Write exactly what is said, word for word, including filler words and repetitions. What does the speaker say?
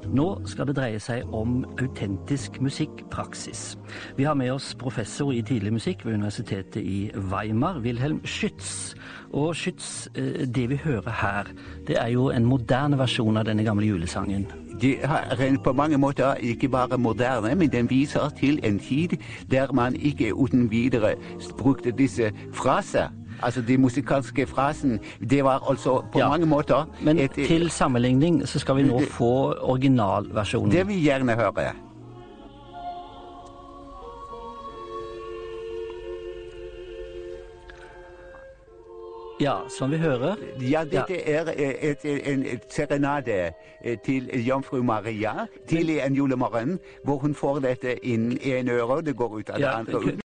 Nå skal det dreie seg om autentisk musikkpraksis. Vi har med oss professor i tidlig musikk ved Universitetet i Weimar, Wilhelm Schütz. Og Schütz, det vi hører her, det er jo en moderne versjon av denne gamle julesangen. Det er på mange måter ikke bare moderne, men den viser til en tid der man ikke uten videre brukte disse fraser. Altså de musikalske frasen, det var altså på ja, mange måter... Men et, til sammenligning så skal vi nå få originalversjonen. Det vil vi gjerne høre. Ja, som vi hører. Ja, dette ja. er et, en et serenade til Jomfru Maria, tidlig en julemorgen, hvor hun får dette inn i en øre, og det går ut av det ja, andre ut.